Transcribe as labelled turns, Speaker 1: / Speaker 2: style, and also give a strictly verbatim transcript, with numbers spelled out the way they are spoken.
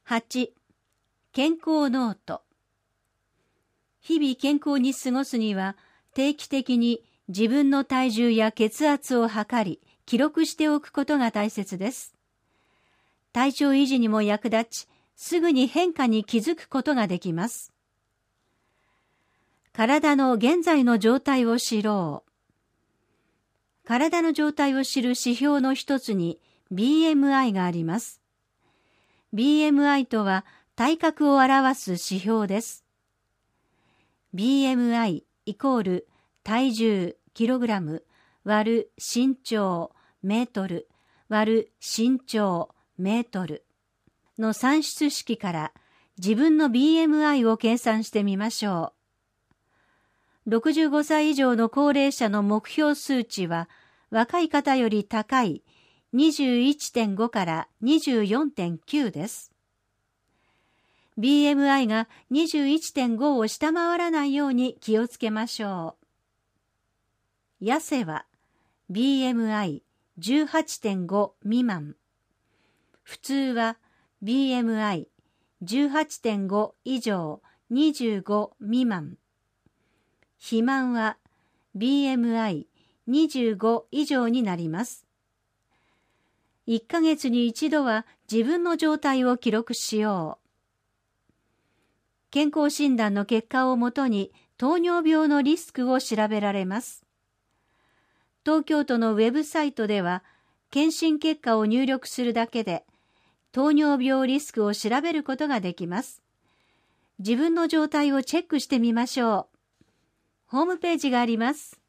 Speaker 1: はち、健康ノート。日々健康に過ごすには、定期的に自分の体重や血圧を測り、記録しておくことが大切です。体調維持にも役立ち、すぐに変化に気づくことができます。体の現在の状態を知ろう。体の状態を知る指標の一つに ビーエムアイ があります。ビーエムアイ とは体格を表す指標です。ビーエムアイ イコール体重キログラム割る身長メートル割る身長メートルの算出式から自分の ビーエムアイ を計算してみましょう。ろくじゅうごさい以上の高齢者の目標数値は若い方より高い にじゅういってんご から にじゅうよんてんきゅう です。ビーエムアイ が にじゅういってんご を下回らないように気をつけましょう。痩せは ビーエムアイじゅうはちてんご 未満。普通は ビーエムアイじゅうはちてんご 以上にじゅうご未満。肥満は ビーエムアイにじゅうご 以上になります。いっかげつに一度は自分の状態を記録しよう。健康診断の結果をもとに糖尿病のリスクを調べられます。東京都のウェブサイトでは、検診結果を入力するだけで、糖尿病リスクを調べることができます。自分の状態をチェックしてみましょう。ホームページがあります。